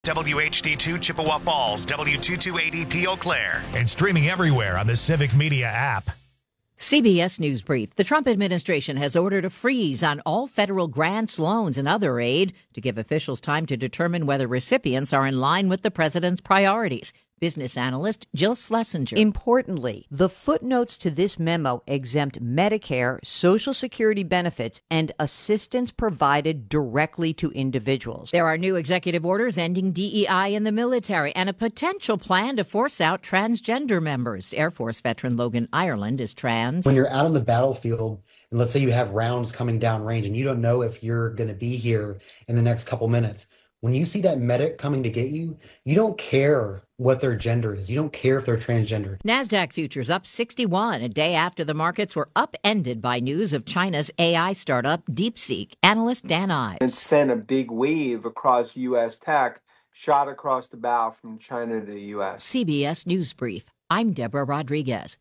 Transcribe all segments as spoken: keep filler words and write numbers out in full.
W H D two Chippewa Falls, W two two eight zero P Eau Claire. And streaming everywhere on the Civic Media app. C B S News Brief. The Trump administration has ordered a freeze on all federal grants, loans, and other aid to give officials time to determine whether recipients are in line with the president's priorities. Business analyst Jill Schlesinger. Importantly, the footnotes to this memo exempt Medicare, Social Security benefits, and assistance provided directly to individuals. There are new executive orders ending D E I in the military and a potential plan to force out transgender members. Air Force veteran Logan Ireland is trans. When you're out on the battlefield, and let's say you have rounds coming down range and you don't know if you're going to be here in the next couple minutes, when you see that medic coming to get you, you don't care what their gender is. You don't care if they're transgender. NASDAQ futures up sixty-one, a day after the markets were upended by news of China's A I startup DeepSeek. Analyst Dan Ives. It sent a big wave across U S tech, shot across the bow from China to the U S. C B S News Brief. I'm Deborah Rodriguez.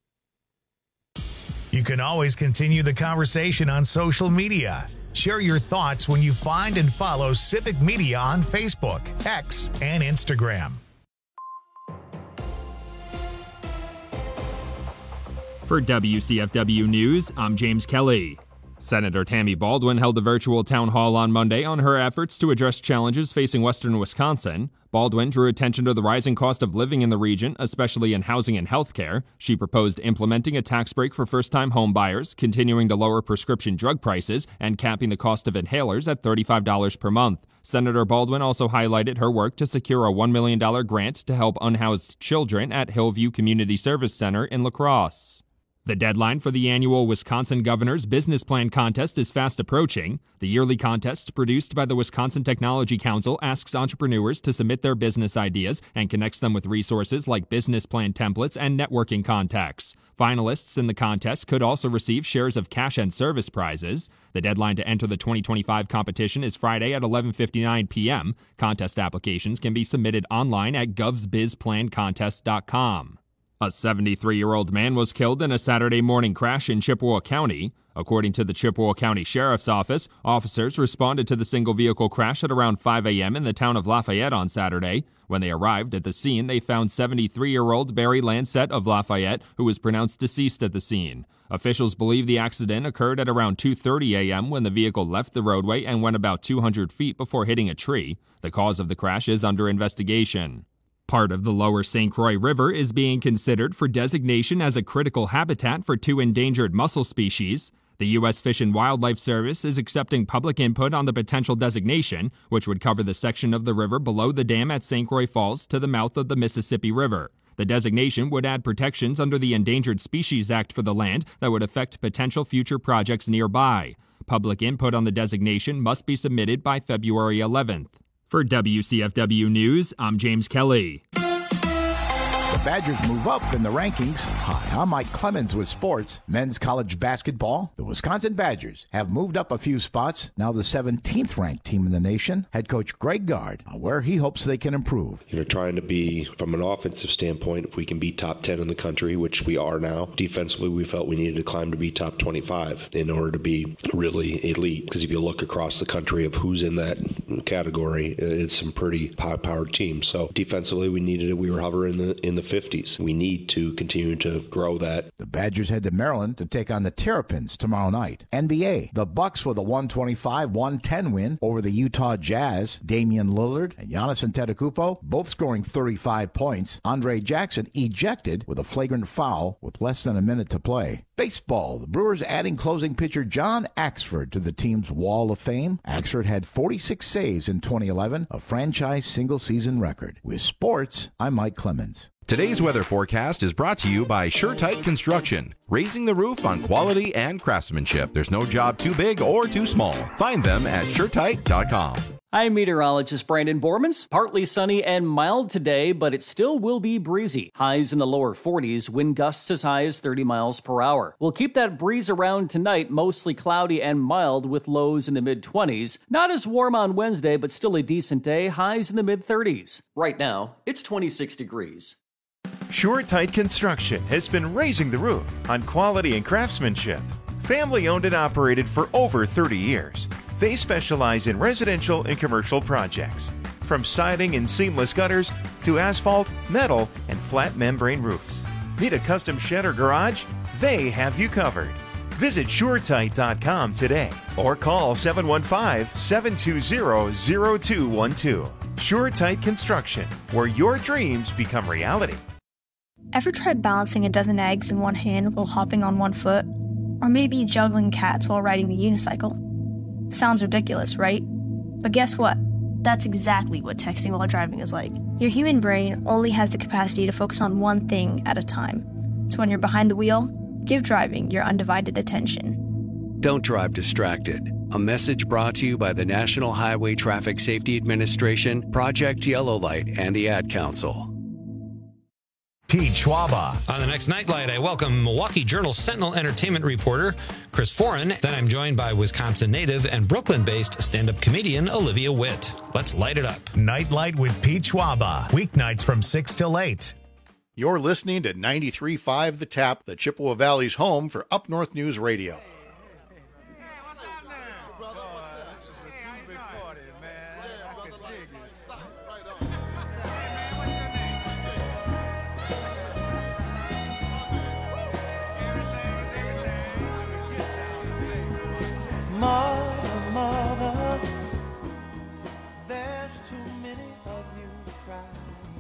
You can always continue the conversation on social media. Share your thoughts when you find and follow Civic Media on Facebook, X, and Instagram. For W C F W News, I'm James Kelly. Senator Tammy Baldwin held a virtual town hall on Monday on her efforts to address challenges facing western Wisconsin. Baldwin drew attention to the rising cost of living in the region, especially in housing and health care. She proposed implementing a tax break for first-time home buyers, continuing to lower prescription drug prices, and capping the cost of inhalers at thirty-five dollars per month. Senator Baldwin also highlighted her work to secure a one million dollars grant to help unhoused children at Hillview Community Service Center in La Crosse. The deadline for the annual Wisconsin Governor's Business Plan Contest is fast approaching. The yearly contest, produced by the Wisconsin Technology Council, asks entrepreneurs to submit their business ideas and connects them with resources like business plan templates and networking contacts. Finalists in the contest could also receive shares of cash and service prizes. The deadline to enter the twenty twenty-five competition is Friday at eleven fifty-nine p.m. Contest applications can be submitted online at govs biz plan contest dot com. A seventy-three-year-old man was killed in a Saturday morning crash in Chippewa County. According to the Chippewa County Sheriff's Office, officers responded to the single-vehicle crash at around five a.m. in the town of Lafayette on Saturday. When they arrived at the scene, they found seventy-three-year-old Barry Lancette of Lafayette, who was pronounced deceased at the scene. Officials believe the accident occurred at around two thirty a.m. when the vehicle left the roadway and went about two hundred feet before hitting a tree. The cause of the crash is under investigation. Part of the lower Saint Croix River is being considered for designation as a critical habitat for two endangered mussel species. The U S Fish and Wildlife Service is accepting public input on the potential designation, which would cover the section of the river below the dam at Saint Croix Falls to the mouth of the Mississippi River. The designation would add protections under the Endangered Species Act for the land that would affect potential future projects nearby. Public input on the designation must be submitted by February eleventh. For W C F W News, I'm James Kelly. The Badgers move up in the rankings. Hi, I'm Mike Clemens with sports. Men's college basketball. The Wisconsin Badgers have moved up a few spots. Now the seventeenth ranked team in the nation. Head coach Greg Gard, where he hopes they can improve. You know, trying to be, from an offensive standpoint, if we can be top ten in the country, which we are now. Defensively, we felt we needed to climb to be top twenty-five in order to be really elite. Because if you look across the country of who's in that category, it's some pretty high-powered teams. So defensively, we needed it. We were hovering in the in the fifties. We need to continue to grow that. The Badgers head to Maryland to take on the Terrapins tomorrow night. N B A, the Bucks with a one twenty-five one ten win over the Utah Jazz. Damian Lillard and Giannis Antetokounmpo both scoring thirty-five points. Andre Jackson ejected with a flagrant foul with less than a minute to play. Baseball, the Brewers adding closing pitcher John Axford to the team's Wall of Fame. Axford had forty-six saves in twenty eleven, a franchise single-season record. With sports, I'm Mike Clemens. Today's weather forecast is brought to you by SureTight Construction, raising the roof on quality and craftsmanship. There's no job too big or too small. Find them at sure tight dot com. I'm meteorologist Brandon Bormans. Partly sunny and mild today, but it still will be breezy. Highs in the lower forties, wind gusts as high as thirty miles per hour. We'll keep that breeze around tonight, mostly cloudy and mild with lows in the mid-twenties. Not as warm on Wednesday, but still a decent day, highs in the mid-thirties. Right now, it's twenty-six degrees. SureTight Construction has been raising the roof on quality and craftsmanship. Family owned and operated for over thirty years. They specialize in residential and commercial projects. From siding and seamless gutters to asphalt, metal, and flat membrane roofs. Need a custom shed or garage? They have you covered. Visit SureTight dot com today or call seven one five, seven two zero, zero two one two. SureTight Construction, where your dreams become reality. Ever tried balancing a dozen eggs in one hand while hopping on one foot? Or maybe juggling cats while riding a unicycle? Sounds ridiculous, right? But guess what? That's exactly what texting while driving is like. Your human brain only has the capacity to focus on one thing at a time. So when you're behind the wheel, give driving your undivided attention. Don't drive distracted. A message brought to you by the National Highway Traffic Safety Administration, Project Yellow Light, and the Ad Council. Pete Schwaba. On the next Nightlight, I welcome Milwaukee Journal Sentinel entertainment reporter Chris Foran. Then I'm joined by Wisconsin native and Brooklyn-based stand-up comedian Olivia Witt. Let's light it up. Nightlight with Pete Schwaba. Weeknights from six till eight. You're listening to ninety-three point five The Tap, the Chippewa Valley's home for Up North News Radio. Mother, mother, there's too many of you crying.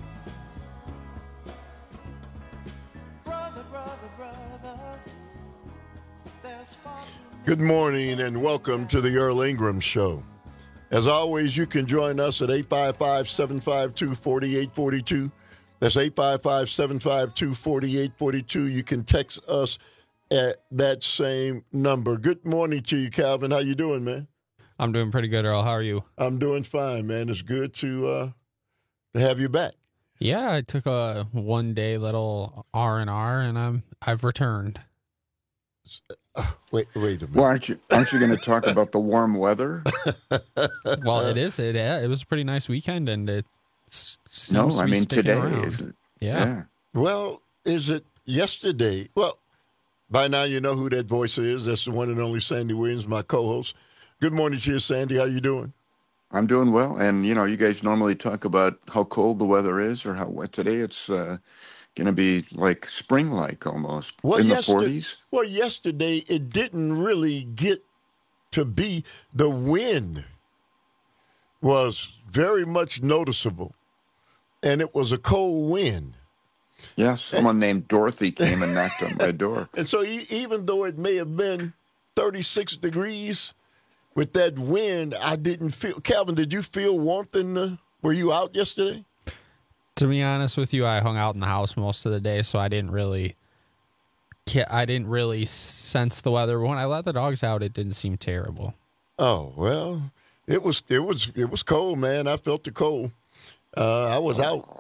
Brother, brother, brother, there's far too many. Good morning and welcome to the Earl Ingram Show. As always, you can join us at eight five five, seven five two, four eight four two. That's eight five five, seven five two, four eight four two. You can text us at that same number. Good morning to you, Calvin. How you doing, man? I'm doing pretty good, Earl. How are you? I'm doing fine, man. It's good to uh, to have you back. Yeah, I took a one day little R and R, and I'm I've returned. Uh, wait, wait a minute. Well, aren't you aren't you going to talk about the warm weather? Well, it is. It yeah, it was a pretty nice weekend, and it seems no, to I be mean sticking today around. is it? Yeah. yeah. Well, is it yesterday? Well, by now you know who that voice is. That's the one and only Sandy Williams, my co-host. Good morning to you, Sandy. How you doing? I'm doing well. And, you know, you guys normally talk about how cold the weather is or how wet. Today it's uh, going to be like spring-like almost well, in the yesterday, forties. Well, yesterday it didn't really get to be. The wind was very much noticeable, and it was a cold wind. Yes, someone named Dorothy came and knocked on my door. And so e- even though it may have been thirty-six degrees with that wind, I didn't feel. Calvin, did you feel warmth in the, were you out yesterday? To be honest with you, I hung out in the house most of the day, so I didn't really I didn't really sense the weather. When I let the dogs out, it didn't seem terrible. Oh, well, it was it was it was cold, man. I felt the cold. Uh, I was out.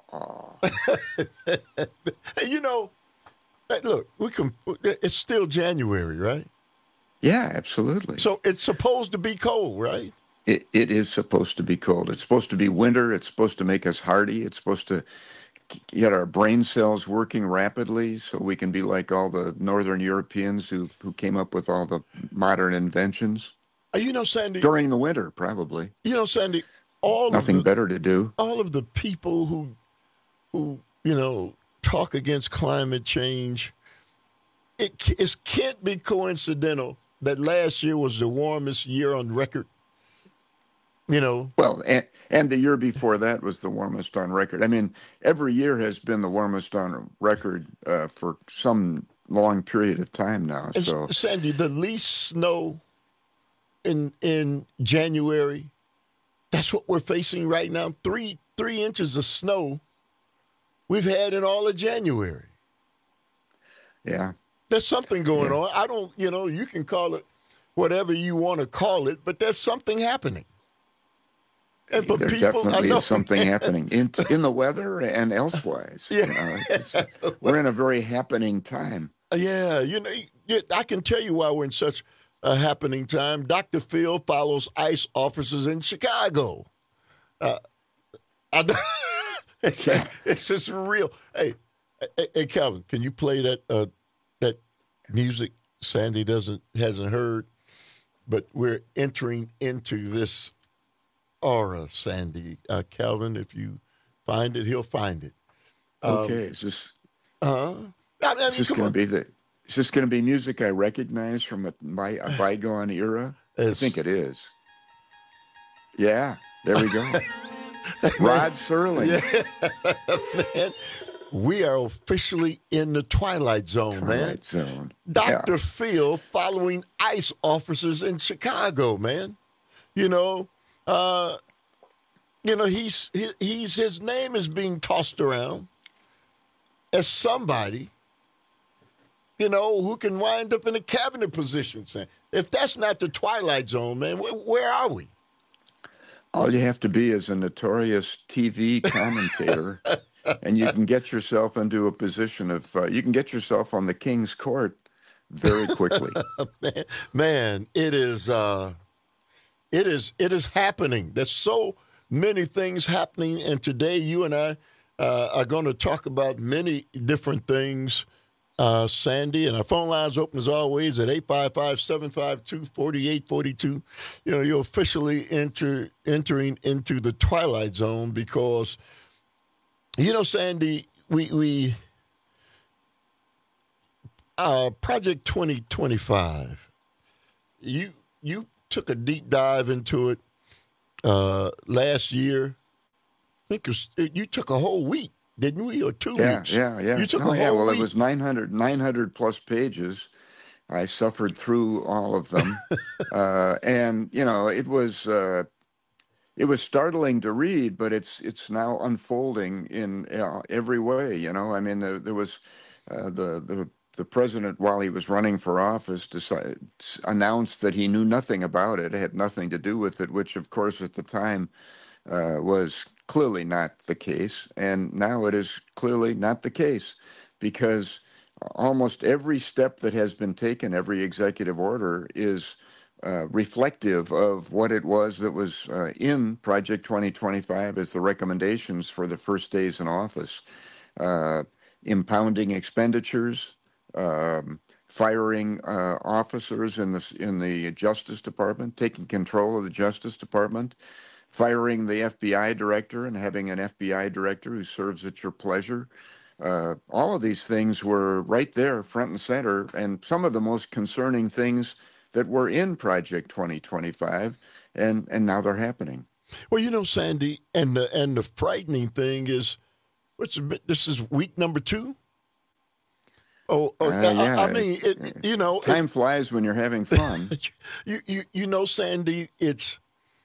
Hey, you know, look, we can. It's still January, right? Yeah, absolutely. So it's supposed to be cold, right? It it is supposed to be cold. It's supposed to be winter. It's supposed to make us hardy. It's supposed to get our brain cells working rapidly so we can be like all the Northern Europeans who who came up with all the modern inventions. Uh, you know, Sandy. During the winter, probably. You know, Sandy. All Nothing of the, better to do. All of the people who, who you know, talk against climate change, it, it can't be coincidental that last year was the warmest year on record. You know. Well, and, and the year before that was the warmest on record. I mean, every year has been the warmest on record uh, for some long period of time now. And so, Sandy, the least snow in in January. That's what we're facing right now. Three three inches of snow we've had in all of January. Yeah. There's something going yeah. on. I don't, you know, you can call it whatever you want to call it, but there's something happening. And for there people, definitely I know, is something happening in in the weather and elsewise. Yeah. You know, it's, we're in a very happening time. Yeah, you know, I can tell you why we're in such a happening time. Doctor Phil follows ICE officers in Chicago. Uh, I, it's, it's just real. Hey, hey, hey, Calvin, can you play that uh, that music Sandy doesn't hasn't heard? But we're entering into this aura, Sandy. Uh, Calvin, if you find it, he'll find it. Um, Okay, is this uh, I mean, is this come going on. to be the is this going to be music I recognize from a, my, a bygone era? I It's- think it is. Yeah, there we go. Rod Serling. Yeah, man. We are officially in the Twilight Zone, man. Twilight Zone. Doctor Yeah. Phil following ICE officers in Chicago, man. You know, uh, you know, he's he, he's his name is being tossed around as somebody, you know, who can wind up in a cabinet position. Saying, if that's not the Twilight Zone, man, where, where are we? All you have to be is a notorious T V commentator, and you can get yourself into a position of, uh, you can get yourself on the King's Court very quickly. man, man, it is, uh, it is, it is happening. There's so many things happening, and today you and I uh, are going to talk about many different things, uh, Sandy. And our phone line's open as always at eight five five, seven five two, four eight four two. You know, you're officially enter entering into the Twilight Zone because, you know, Sandy, we we uh, Project twenty twenty-five. You you took a deep dive into it uh, last year. I think it was, you took a whole week, didn't we, or two Yeah, weeks? yeah, yeah. You took oh, a yeah, whole well, week. it was nine hundred, nine hundred plus pages. I suffered through all of them. uh, and, you know, it was uh, it was startling to read, but it's it's now unfolding in uh, every way, you know. I mean, uh, there was uh, the, the, the president, while he was running for office, decided, announced that he knew nothing about it, had nothing to do with it, which, of course, at the time uh, was clearly not the case. And now it is clearly not the case because almost every step that has been taken, every executive order is uh, reflective of what it was that was uh, in Project twenty twenty-five as the recommendations for the first days in office. Uh, impounding expenditures, um, firing uh, officers in the, in the Justice Department, taking control of the Justice Department, firing the F B I director and having an F B I director who serves at your pleasure. Uh, all of these things were right there, front and center, and some of the most concerning things that were in Project twenty twenty-five, and, and now they're happening. Well, you know, Sandy, and the and the frightening thing is, what's a bit, this is week number two. Oh, oh Uh, I, yeah. I mean, it, you know, Time it, flies when you're having fun. you, you you know, Sandy, it's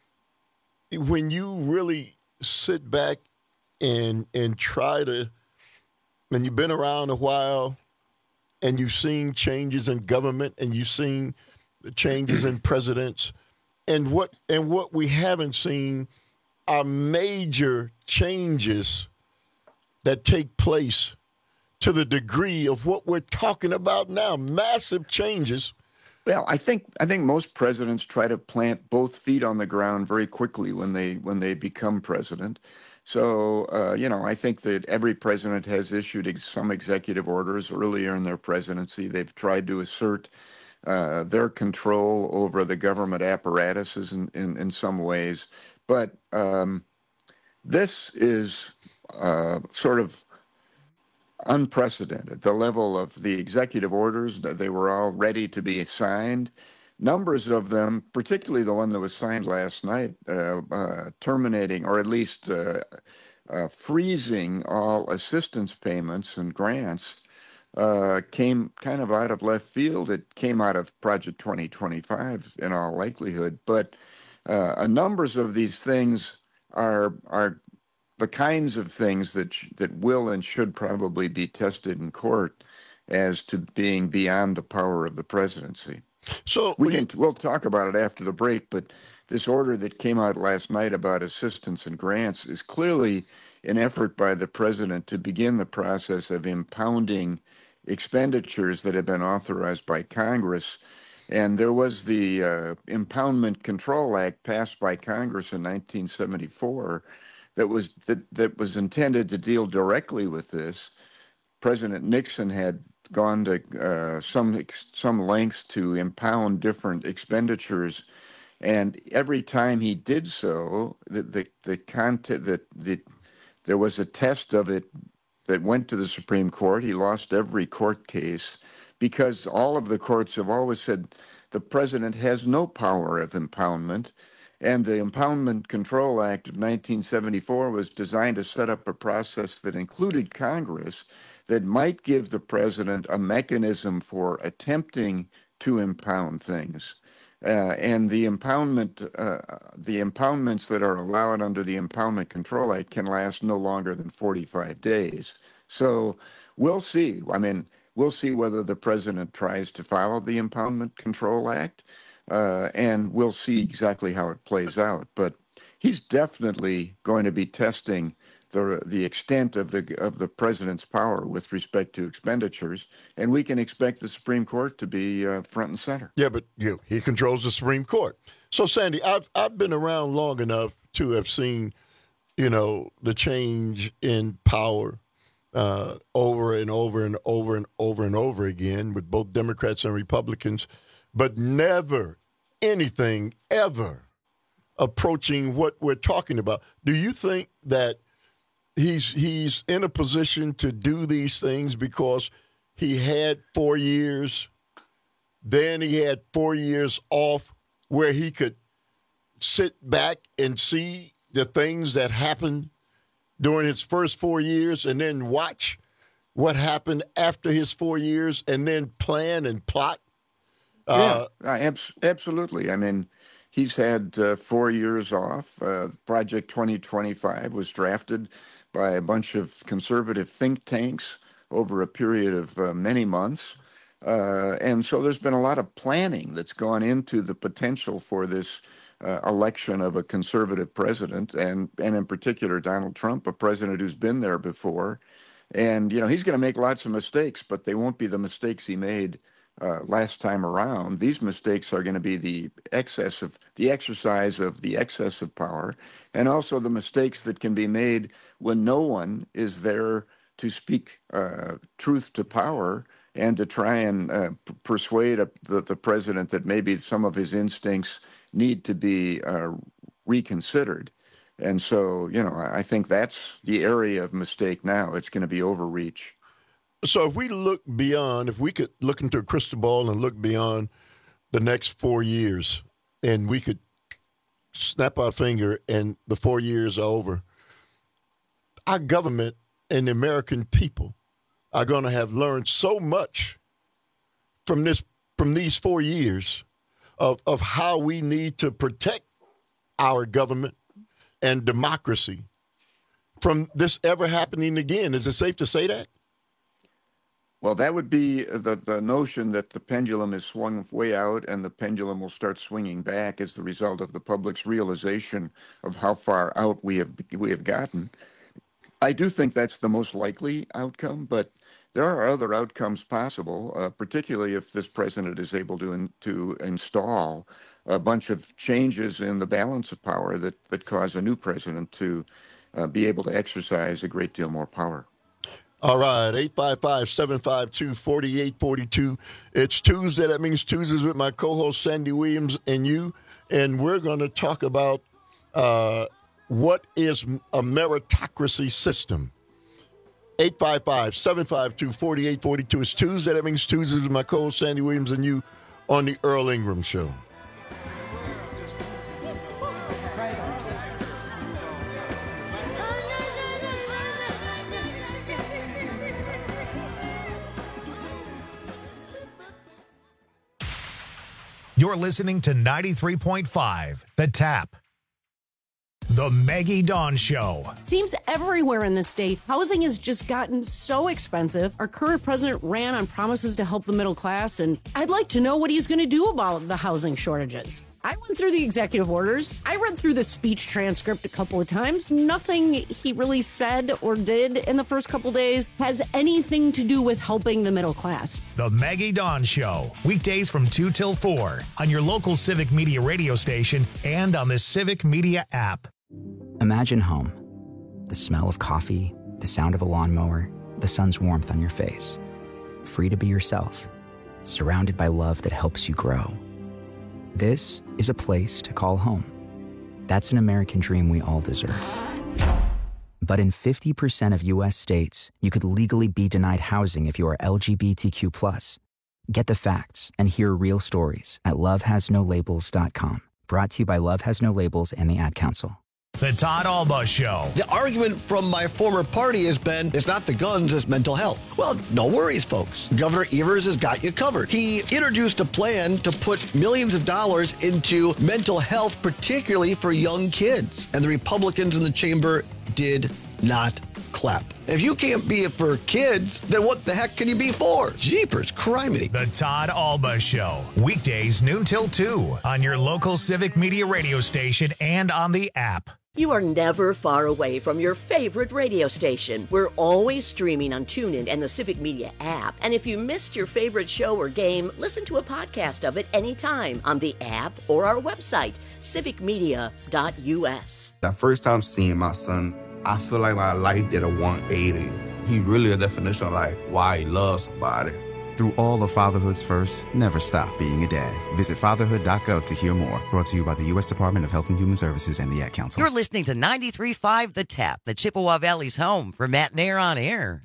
when you really sit back and and try to, and you've been around a while, and you've seen changes in government, and you've seen the changes in presidents, and what and what we haven't seen are major changes that take place to the degree of what we're talking about now. Massive changes. Well, I think I think most presidents try to plant both feet on the ground very quickly when they when they become president. So, uh, you know, I think that every president has issued ex- some executive orders earlier in their presidency. They've tried to assert uh, their control over the government apparatuses in, in, in some ways. But um, this is uh, sort of unprecedented. The level of the executive orders, they were all ready to be signed. Numbers of them, particularly the one that was signed last night, uh, uh, terminating or at least uh, uh, freezing all assistance payments and grants, uh, came kind of out of left field. It came out of Project twenty twenty-five in all likelihood. But uh, numbers of these things are are the kinds of things that sh- that will and should probably be tested in court as to being beyond the power of the presidency. So we can we'll talk about it after the break, but this order that came out last night about assistance and grants is clearly an effort by the president to begin the process of impounding expenditures that have been authorized by Congress. And there was the uh, Impoundment Control Act passed by Congress in nineteen seventy-four that was that, that was intended to deal directly with this. President Nixon had gone to uh, some some lengths to impound different expenditures, And every time he did so, the the, the content that the, there was a test of it that went to the Supreme Court. He lost every court case because all of the courts have always said the president has no power of impoundment. And the Impoundment Control Act of nineteen seventy-four was designed to set up a process that included Congress that might give the president a mechanism for attempting to impound things. Uh, and the impoundment, uh, the impoundments that are allowed under the Impoundment Control Act can last no longer than forty-five days. So we'll see. I mean, we'll see whether the president tries to follow the Impoundment Control Act, uh, and we'll see exactly how it plays out. But he's definitely going to be testing the the extent of the of the president's power with respect to expenditures, and we can expect the Supreme Court to be uh, front and center. Yeah, but you know, he controls the Supreme Court. So, Sandy, I've I've been around long enough to have seen, you know, the change in power uh, over and over and over and over and over again with both Democrats and Republicans, but never anything ever approaching what we're talking about. Do you think that He's he's in a position to do these things because he had four years, then he had four years off where he could sit back and see the things that happened during his first four years and then watch what happened after his four years and then plan and plot? Uh, yeah, abs- absolutely. I mean, he's had uh, four years off. Uh, Project twenty twenty-five was drafted by a bunch of conservative think tanks over a period of uh, many months. Uh, and so there's been a lot of planning that's gone into the potential for this uh, election of a conservative president, and, and in particular, Donald Trump, a president who's been there before. And, you know, he's going to make lots of mistakes, but they won't be the mistakes he made uh, last time around. These mistakes are going to be the excess of, the exercise of the excess of power, and also the mistakes that can be made when no one is there to speak uh, truth to power and to try and uh, p- persuade a, the, the president that maybe some of his instincts need to be uh, reconsidered. And so, you know, I think that's the area of mistake now. It's going to be overreach. So if we look beyond, if we could look into a crystal ball and look beyond the next four years, and we could snap our finger and the four years are over, our government and the American people are going to have learned so much from this, from these four years of, of how we need to protect our government and democracy from this ever happening again. Is it safe to say that? Well, that would be the, the notion that the pendulum is swung way out and the pendulum will start swinging back as the result of the public's realization of how far out we have we have gotten. I do think that's the most likely outcome, but there are other outcomes possible, uh, particularly if this president is able to in, to install a bunch of changes in the balance of power that, that cause a new president to uh, be able to exercise a great deal more power. All right, eight five five, seven five two, four eight four two. It's Tuesday. That means Tuesdays with my co-host Sandy Williams and you, and we're going to talk about uh, what is a meritocracy system. eight five five, seven five two, four eight four two. It's Tuesday. That means Tuesdays with my co-host Sandy Williams and you on the Earl Ingram Show. You're listening to ninety-three point five, The Tap. The Maggie Dawn Show. Seems everywhere in the state, housing has just gotten so expensive. Our current president ran on promises to help the middle class, and I'd like to know what he's going to do about the housing shortages. I went through the executive orders. I read through the speech transcript a couple of times. Nothing he really said or did in the first couple days has anything to do with helping the middle class. The Maggie Dawn Show. Weekdays from two till four on your local Civic Media radio station and on the Civic Media app. Imagine home. The smell of coffee, the sound of a lawnmower, the sun's warmth on your face. Free to be yourself. Surrounded by love that helps you grow. This is a place to call home. That's an American dream we all deserve. But in fifty percent of U S states, you could legally be denied housing if you are L G B T Q plus. Get the facts and hear real stories at love has no labels dot com. Brought to you by Love Has No Labels and the Ad Council. The Todd Alba Show. The argument from my former party has been, it's not the guns, it's mental health. Well, no worries, folks. Governor Evers has got you covered. He introduced a plan to put millions of dollars into mental health, particularly for young kids. And the Republicans in the chamber did not clap. If you can't be it for kids, then what the heck can you be for? Jeepers, criminy. The Todd Alba Show. Weekdays noon till two on your local Civic Media radio station and on the app. You are never far away from your favorite radio station. We're always streaming on TuneIn and the Civic Media app. And if you missed your favorite show or game, listen to a podcast of it anytime on the app or our website, civic media dot u s. That first time seeing my son, I feel like my life did a one eighty. He really a definition of like why he loves somebody. Through all of fatherhood's first, never stop being a dad. Visit fatherhood dot gov to hear more. Brought to you by the U S Department of Health and Human Services and the Ad Council. You're listening to ninety-three point five The Tap, the Chippewa Valley's home for Matt Nair on Air.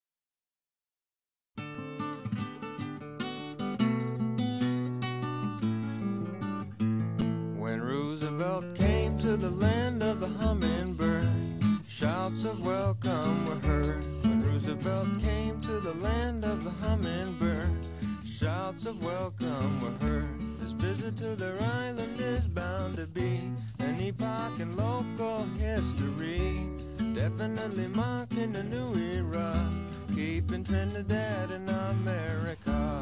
When Roosevelt came to the land of the hummingbird, shouts of welcome were heard. When Roosevelt came to the land of the hummingbird, shouts of welcome were heard. His visit to their island is bound to be an epoch in local history, definitely marking a new era, keeping Trinidad in America.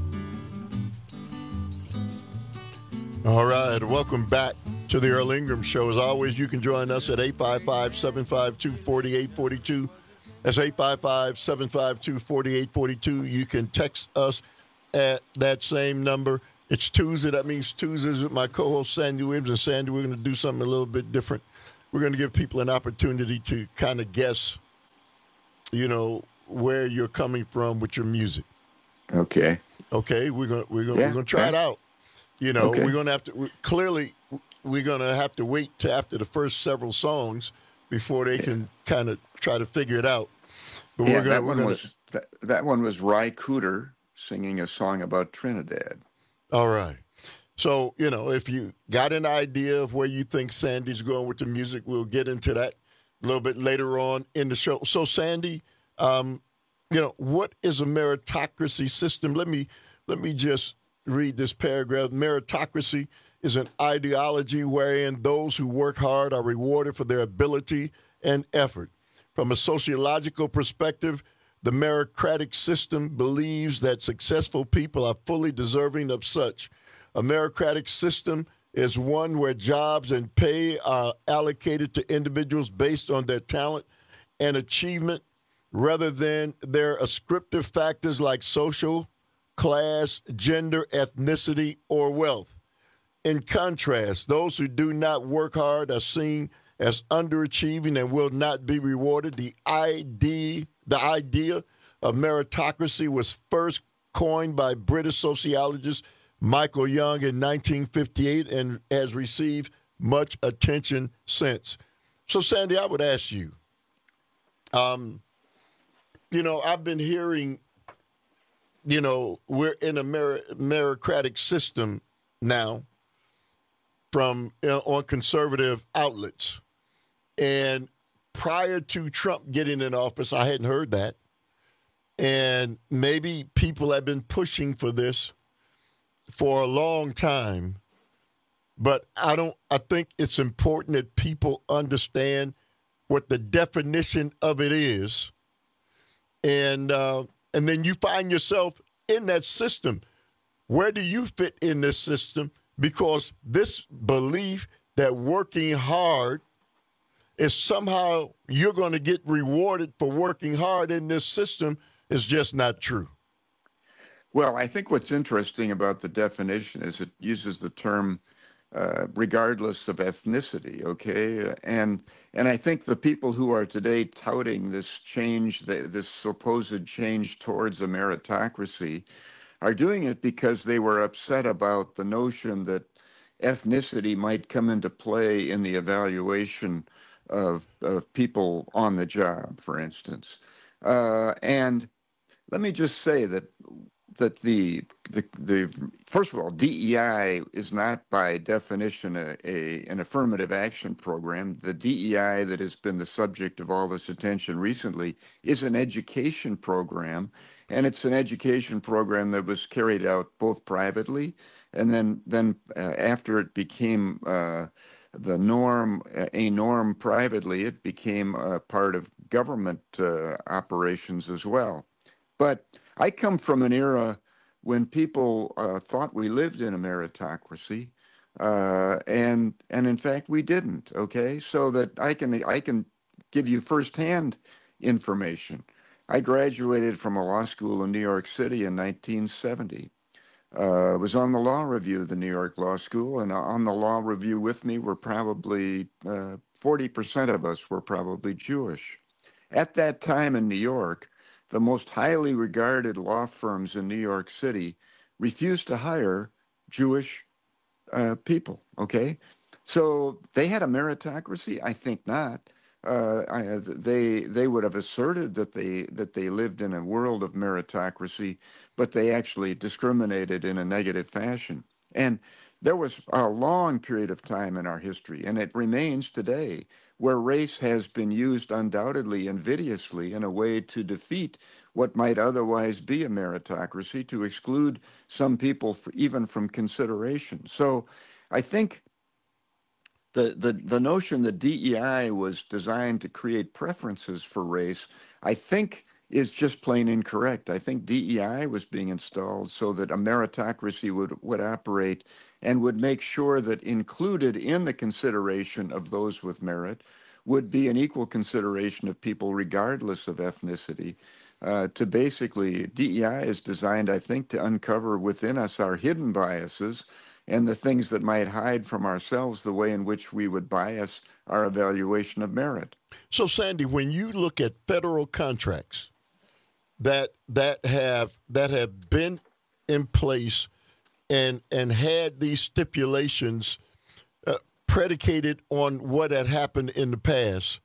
All right, welcome back to the Earl Ingram Show. As always, you can join us at eight five five, seven five two, four eight four two. That's eight five five, seven five two, four eight four two. You can text us at that same number. It's Tuesday. That means Tuesdays with my co-host, Sandy Williams. And Sandy, we're going to do something a little bit different. We're going to give people an opportunity to kind of guess, you know, where you're coming from with your music. Okay. Okay, we're going we're going Yeah, we're going to try yeah. it out. You know, Okay. we're going to have to we, clearly we're going to have to wait to after the first several songs before they can kind of try to figure it out. But yeah, we're gonna, that we're one gonna, was that, that one was Ry Cooter singing a song about Trinidad. all right. So, you know, if you got an idea of where you think Sandy's going with the music, we'll get into that a little bit later on in the show. So, Sandy, um, you know, what is a meritocracy system? Let me let me just read this paragraph. Meritocracy is an ideology wherein those who work hard are rewarded for their ability and effort. From a sociological perspective, the meritocratic system believes that successful people are fully deserving of such. A meritocratic system is one where jobs and pay are allocated to individuals based on their talent and achievement rather than their ascriptive factors like social, class, gender, ethnicity, or wealth. In contrast, those who do not work hard are seen as underachieving and will not be rewarded. The idea, the idea of meritocracy was first coined by British sociologist Michael Young in nineteen fifty-eight and has received much attention since. So, Sandy, I would ask you, um, you know, I've been hearing, you know, we're in a mer- meritocratic system now from you know, on conservative outlets. And prior to Trump getting in office, I hadn't heard that. And maybe people have been pushing for this for a long time. But I don't I think it's important that people understand what the definition of it is. And uh, and then you find yourself in that system. Where do you fit in this system? Because this belief that working hard is somehow you're going to get rewarded for working hard in this system is just not true. Well, I think what's interesting about the definition is it uses the term uh, regardless of ethnicity, okay? And and I think the people who are today touting this change, the, this supposed change towards a meritocracy, are doing it because they were upset about the notion that ethnicity might come into play in the evaluation of, of people on the job, for instance. Uh, and let me just say that that the, the the first of all, D E I is not by definition a, a an affirmative action program. The D E I that has been the subject of all this attention recently is an education program, and it's an education program that was carried out both privately and then then uh, after it became uh, the norm, a norm privately, it became a part of government uh, operations as well. But I come from an era when people uh, thought we lived in a meritocracy, uh, and and in fact we didn't. Okay, so that I can I can give you firsthand information. I graduated from a law school in New York City in nineteen seventy. Uh, was on the law review of the New York Law School, and on the law review with me were probably uh, forty percent of us were probably Jewish. At that time in New York, the most highly regarded law firms in New York City refused to hire Jewish uh, people, okay? So they had a meritocracy? I think not. Uh, I, they they would have asserted that they that they lived in a world of meritocracy, but they actually discriminated in a negative fashion. And there was a long period of time in our history, and it remains today, where race has been used undoubtedly invidiously in a way to defeat what might otherwise be a meritocracy, to exclude some people for, even from consideration. So I think the, the, the notion that D E I was designed to create preferences for race, I think is just plain incorrect. I think D E I was being installed so that a meritocracy would, would operate and would make sure that included in the consideration of those with merit would be an equal consideration of people regardless of ethnicity. Uh, to basically, D E I is designed, I think, to uncover within us our hidden biases and the things that might hide from ourselves the way in which we would bias our evaluation of merit. So, Sandy, when you look at federal contracts that that have that have been in place and and had these stipulations uh, predicated on what had happened in the past,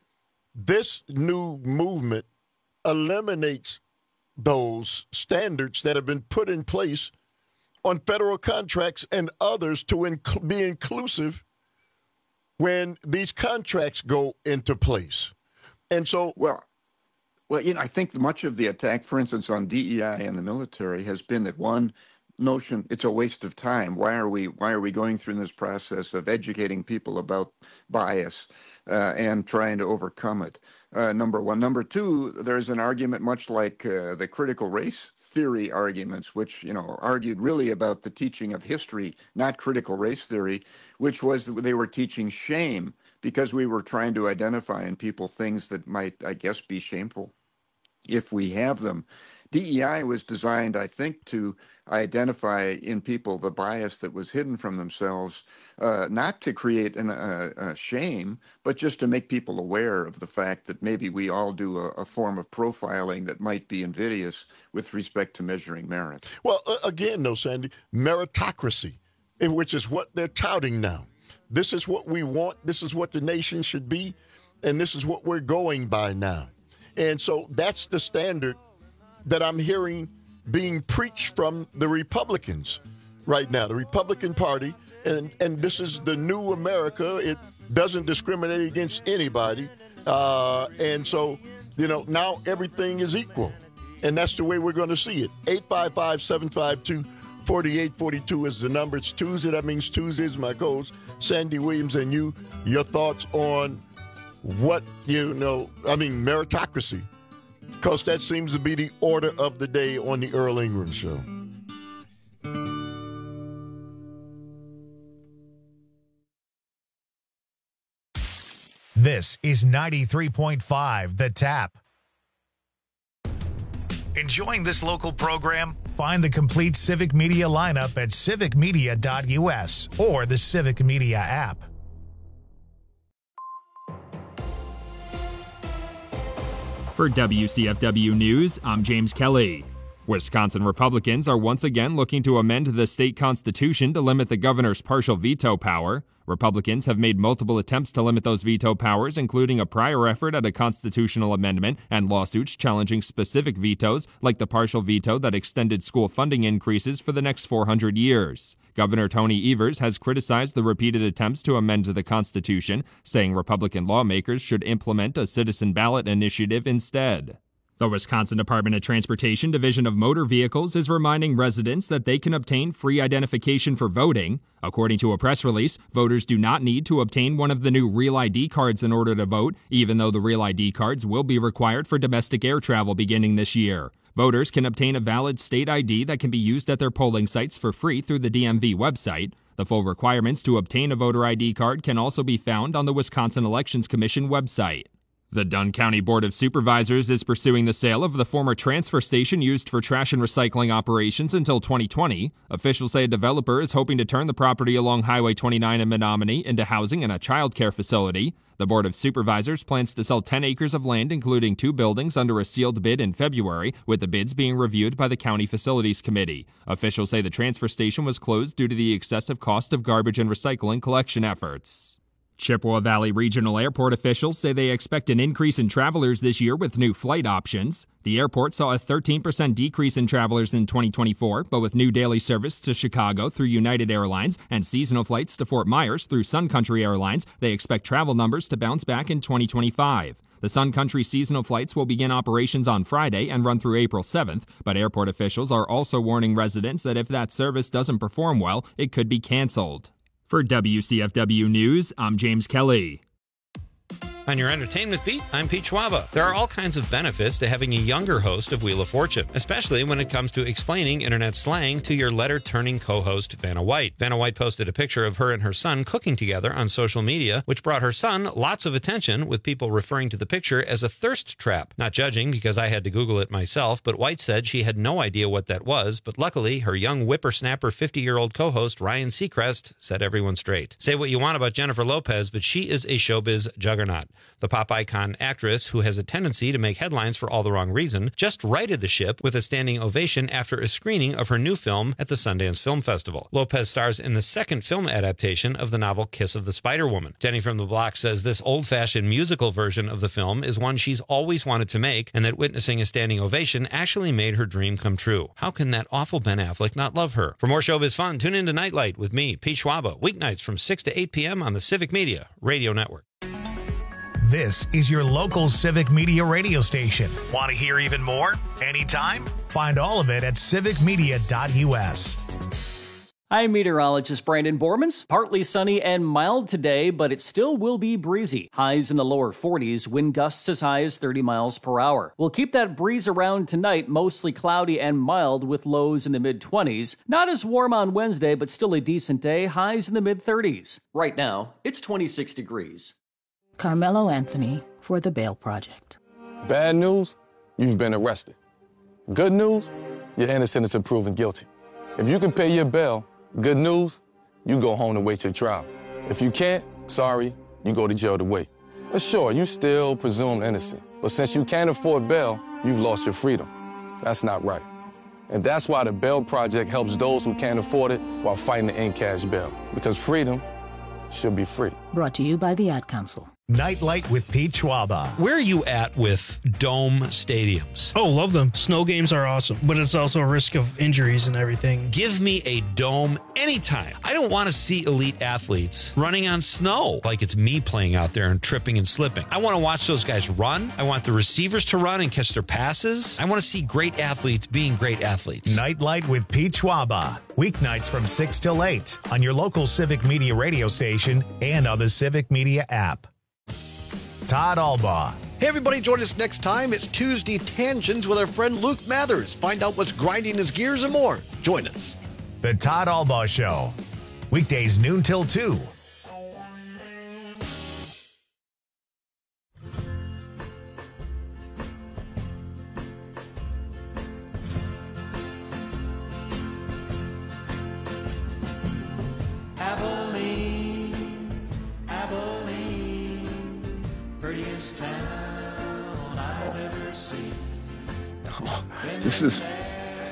this new movement eliminates those standards that have been put in place on federal contracts and others to inc- be inclusive when these contracts go into place. And so, well, well, you know, I think much of the attack, for instance, on D E I and the military has been that one notion, it's a waste of time. Why are we why are we going through this process of educating people about bias uh, and trying to overcome it? Uh, number one. Number two, there's an argument much like uh, the critical race theory arguments, which, you know, argued really about the teaching of history, not critical race theory, which was that they were teaching shame because we were trying to identify in people things that might, I guess, be shameful if we have them. D E I was designed, I think, to identify in people the bias that was hidden from themselves, uh, not to create an, uh, a shame, but just to make people aware of the fact that maybe we all do a, a form of profiling that might be invidious with respect to measuring merit. Well, uh, again, though, Sandy, meritocracy, in which is what they're touting now. This is what we want. This is what the nation should be. And this is what we're going by now. And so that's the standard that I'm hearing being preached from the Republicans right now, the Republican Party. And, and this is the new America. It doesn't discriminate against anybody. Uh, and so, you know, now everything is equal. And that's the way we're going to see it. eight five five, seven five two, four eight four two is the number. It's Tuesday. That means Tuesday is my co-host, Sandy Williams, and you, your thoughts on what, you know, I mean, meritocracy. Because that seems to be the order of the day on the Earl Ingram Show. This is ninety-three point five The Tap. Enjoying this local program? Find the complete Civic Media lineup at civic media dot U S or the Civic Media app. For W C F W News, I'm James Kelly. Wisconsin Republicans are once again looking to amend the state constitution to limit the governor's partial veto power. Republicans have made multiple attempts to limit those veto powers, including a prior effort at a constitutional amendment and lawsuits challenging specific vetoes, like the partial veto that extended school funding increases for the next four hundred years. Governor Tony Evers has criticized the repeated attempts to amend the Constitution, saying Republican lawmakers should implement a citizen ballot initiative instead. The Wisconsin Department of Transportation Division of Motor Vehicles is reminding residents that they can obtain free identification for voting. According to a press release, voters do not need to obtain one of the new Real I D cards in order to vote, even though the Real I D cards will be required for domestic air travel beginning this year. Voters can obtain a valid state I D that can be used at their polling sites for free through the D M V website. The full requirements to obtain a voter I D card can also be found on the Wisconsin Elections Commission website. The Dunn County Board of Supervisors is pursuing the sale of the former transfer station used for trash and recycling operations until twenty twenty. Officials say a developer is hoping to turn the property along Highway twenty-nine in Menominee into housing and a child care facility. The Board of Supervisors plans to sell ten acres of land, including two buildings, under a sealed bid in February, with the bids being reviewed by the County Facilities Committee. Officials say the transfer station was closed due to the excessive cost of garbage and recycling collection efforts. Chippewa Valley Regional Airport officials say they expect an increase in travelers this year with new flight options. The airport saw a thirteen percent decrease in travelers in twenty twenty-four, but with new daily service to Chicago through United Airlines and seasonal flights to Fort Myers through Sun Country Airlines, they expect travel numbers to bounce back in twenty twenty-five. The Sun Country seasonal flights will begin operations on Friday and run through April seventh, but airport officials are also warning residents that if that service doesn't perform well, it could be canceled. For W C F W News, I'm James Kelly. On your entertainment beat, I'm Pete Schwaba. There are all kinds of benefits to having a younger host of Wheel of Fortune, especially when it comes to explaining internet slang to your letter-turning co-host, Vanna White. Vanna White posted a picture of her and her son cooking together on social media, which brought her son lots of attention, with people referring to the picture as a thirst trap. Not judging, because I had to Google it myself, but White said she had no idea what that was, but luckily, her young whippersnapper fifty-year-old co-host, Ryan Seacrest, set everyone straight. Say what you want about Jennifer Lopez, but she is a showbiz juggernaut. The pop icon actress, who has a tendency to make headlines for all the wrong reason, just righted the ship with a standing ovation after a screening of her new film at the Sundance Film Festival. Lopez stars in the second film adaptation of the novel Kiss of the Spider-Woman. Jenny from the Block says this old-fashioned musical version of the film is one she's always wanted to make, and that witnessing a standing ovation actually made her dream come true. How can that awful Ben Affleck not love her? For more showbiz fun, tune in to Nightlight with me, Pete Schwaba, weeknights from six to eight p.m. on the Civic Media Radio Network. This is your local Civic Media radio station. Want to hear even more? Anytime? Find all of it at civic media dot u s. I'm meteorologist Brandon Bormans. Partly sunny and mild today, but it still will be breezy. Highs in the lower forties, wind gusts as high as thirty miles per hour. We'll keep that breeze around tonight, mostly cloudy and mild with lows in the mid-twenties. Not as warm on Wednesday, but still a decent day, highs in the mid-thirties. Right now, it's twenty-six degrees. Carmelo Anthony for the Bail Project. Bad news, you've been arrested. Good news, you're innocent until proven guilty. If you can pay your bail, good news, you go home to wait your trial. If you can't, sorry, you go to jail to wait. But sure, you still presumed innocent. But since you can't afford bail, you've lost your freedom. That's not right. And that's why the Bail Project helps those who can't afford it while fighting to end cash bail. Because freedom should be free. Brought to you by the Ad Council. Nightlight with Pete Schwaba. Where are you at with dome stadiums? Oh, love them. Snow games are awesome, but it's also a risk of injuries and everything. Give me a dome anytime. I don't want to see elite athletes running on snow like it's me playing out there and tripping and slipping. I want to watch those guys run. I want the receivers to run and catch their passes. I want to see great athletes being great athletes. Nightlight with Pete Schwaba. Weeknights from six till eight on your local Civic Media radio station and on the Civic Media app. Todd Albaugh. Hey, everybody, join us next time. It's Tuesday Tangents with our friend Luke Mathers. Find out what's grinding his gears and more. Join us. The Todd Albaugh Show. Weekdays noon till two. This is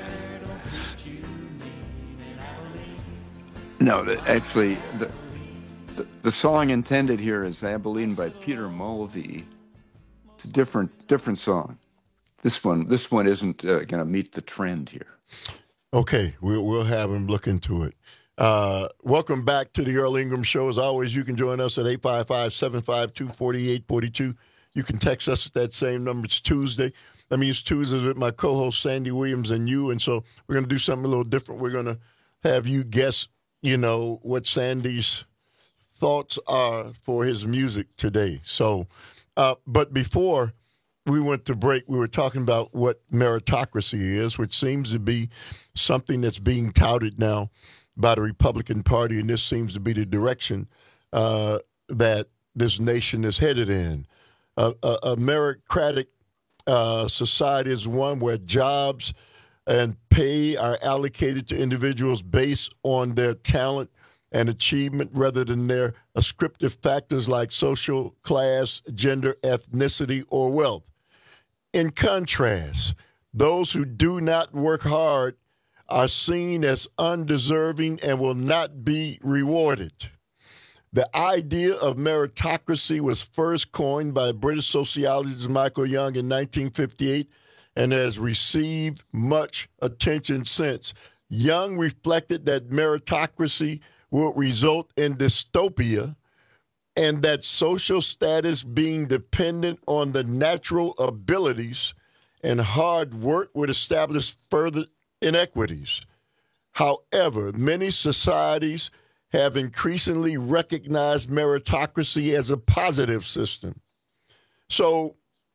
No, the, actually, the, the the song intended here is Abilene by Peter Mulvey. It's a different different song. This one this one isn't uh, going to meet the trend here. Okay, we'll we'll have him look into it. Uh, welcome back to the Earl Ingram Show. As always, you can join us at eight five five, seven five two, four eight four two. You can text us at that same number. It's Tuesday. That means Tuesdays with my co-host Sandy Williams and you. And so we're going to do something a little different. We're going to have you guess, you know, what Sandy's thoughts are for his music today. So, uh, but before we went to break, we were talking about what meritocracy is, which seems to be something that's being touted now by the Republican Party, and this seems to be the direction uh, that this nation is headed in. Uh, a, a meritocratic uh, society is one where jobs and pay are allocated to individuals based on their talent and achievement rather than their ascriptive factors like social class, gender, ethnicity, or wealth. In contrast, those who do not work hard are seen as undeserving and will not be rewarded. The idea of meritocracy was first coined by British sociologist Michael Young in nineteen fifty-eight and has received much attention since. Young reflected that meritocracy will result in dystopia and that social status being dependent on the natural abilities and hard work would establish further inequities. However, many societies have increasingly recognized meritocracy as a positive system. So,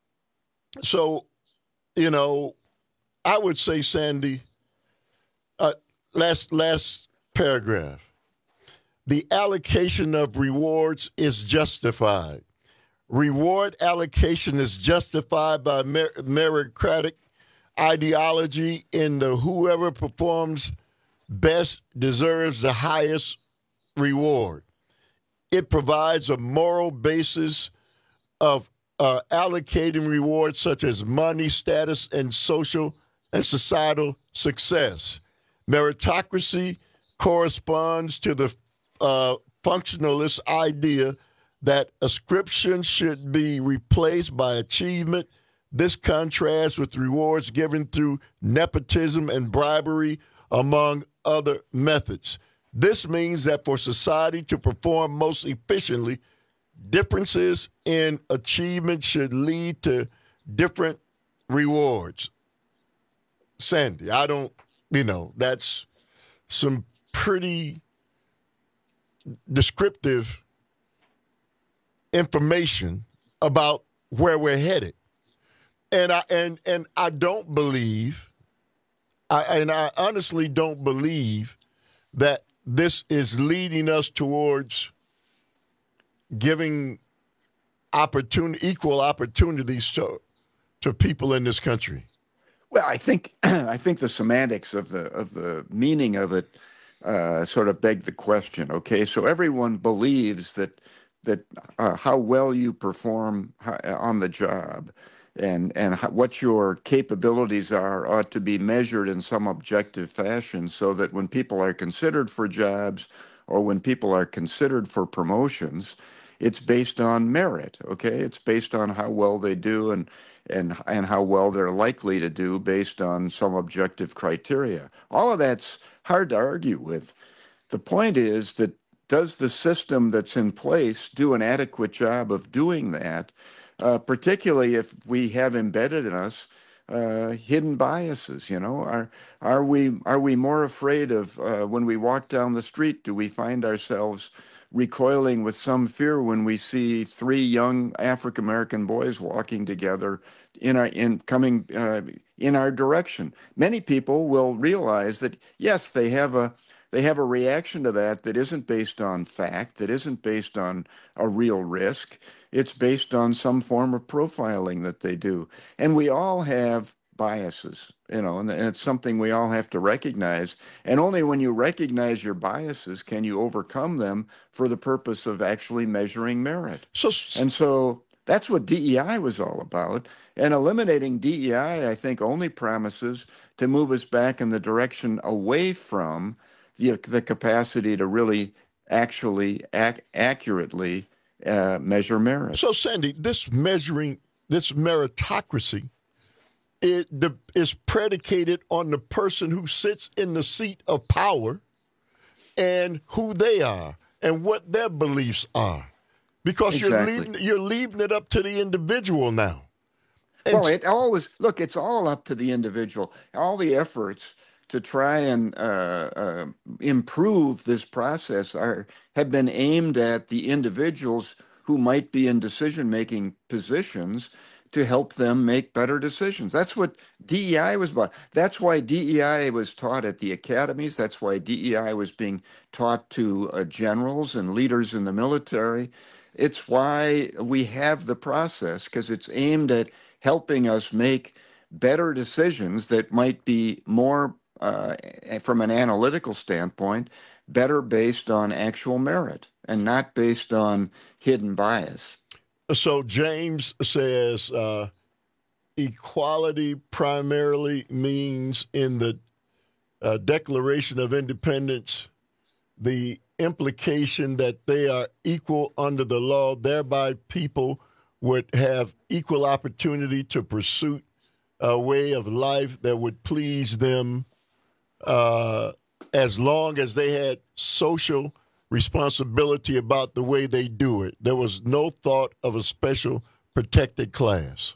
so, you know, I would say, Sandy, uh, last last paragraph, the allocation of rewards is justified. Reward allocation is justified by mer- meritocratic ideology in the whoever performs best deserves the highest reward. It provides a moral basis of uh, allocating rewards such as money, status, and social and societal success. Meritocracy corresponds to the uh, functionalist idea that ascription should be replaced by achievement. This contrasts with rewards given through nepotism and bribery, among other methods. This means that for society to perform most efficiently, differences in achievement should lead to different rewards. Sandy, I don't, you know, that's some pretty descriptive information about where we're headed. And I and and I don't believe, I and I honestly don't believe that this is leading us towards giving opportunity, equal opportunities to to people in this country. Well, I think I think the semantics of the of the meaning of it uh, sort of beg the question. Okay, so everyone believes that that uh, how well you perform on the job and and how, what your capabilities are ought to be measured in some objective fashion, so that when people are considered for jobs or when people are considered for promotions, it's based on merit. Okay, it's based on how well they do and and and how well they're likely to do based on some objective criteria. All of that's hard to argue with. The point is that, does the system that's in place do an adequate job of doing that, uh, particularly if we have embedded in us uh, hidden biases? You know, are are we are we more afraid of uh, when we walk down the street? Do we find ourselves recoiling with some fear when we see three young African American boys walking together in our in coming uh, in our direction? Many people will realize that yes, they have a they have a reaction to that that isn't based on fact, that isn't based on a real risk. It's based on some form of profiling that they do, and we all have biases, you know, and, and it's something we all have to recognize. And only when you recognize your biases can you overcome them for the purpose of actually measuring merit. So, and so that's what D E I was all about. And eliminating D E I, I think, only promises to move us back in the direction away from the the capacity to really actually ac- accurately uh, measure merit. So, Sandy, this measuring, this meritocracy, it the, is predicated on the person who sits in the seat of power and who they are and what their beliefs are, because Exactly. you're leaving you're leaving it up to the individual now. And well, it always look. It's all up to the individual. All the efforts to try and uh, uh, improve this process are have been aimed at the individuals who might be in decision-making positions to help them make better decisions. That's what D E I was about. That's why D E I was taught at the academies. That's why D E I was being taught to uh, generals and leaders in the military. It's why we have the process, because it's aimed at helping us make better decisions that might be more, uh, from an analytical standpoint, better based on actual merit and not based on hidden bias. So James says uh, equality primarily means in the uh, Declaration of Independence, the implication that they are equal under the law, thereby people would have equal opportunity to pursue a way of life that would please them uh, as long as they had social responsibility about the way they do it. There was no thought of a special protected class.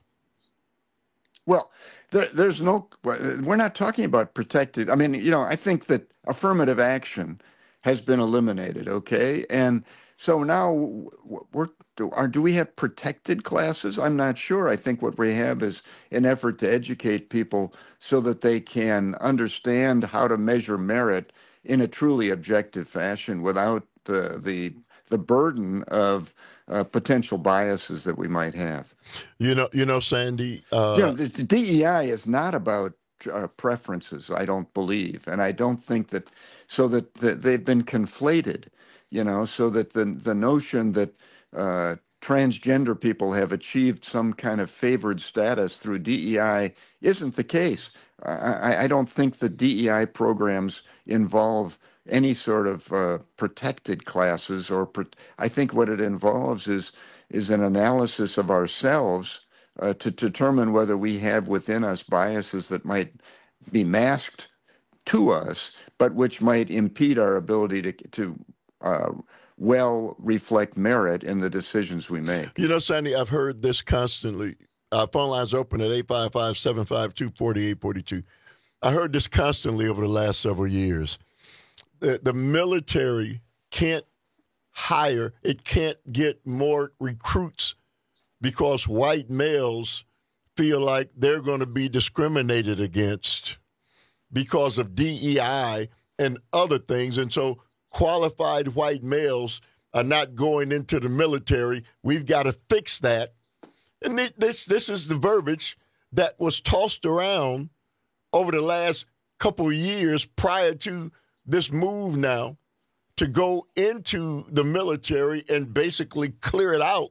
Well, there, there's no, we're not talking about protected. I mean, you know, I think that affirmative action has been eliminated, okay? And so now we're, are, do we have protected classes? I'm not sure. I think what we have is an effort to educate people so that they can understand how to measure merit in a truly objective fashion without the the, the burden of uh, potential biases that we might have. You know, you know, Sandy. Uh, you know, the, the D E I is not about uh, preferences, I don't believe, and I don't think that. So that the, they've been conflated, you know, so that the the notion that uh, transgender people have achieved some kind of favored status through D E I isn't the case. I, I don't think the D E I programs involve any sort of uh, protected classes, or pro- I think what it involves is is an analysis of ourselves uh, to determine whether we have within us biases that might be masked to us, but which might impede our ability to to uh, well reflect merit in the decisions we make. You know, Sandy, I've heard this constantly. Uh, phone lines open at eight five five, seven five two, four eight four two. I heard this constantly over the last several years. The, the military can't hire, it can't get more recruits because white males feel like they're going to be discriminated against because of D E I and other things. And so qualified white males are not going into the military. We've got to fix that. And this this is the verbiage that was tossed around over the last couple of years prior to this move now to go into the military and basically clear it out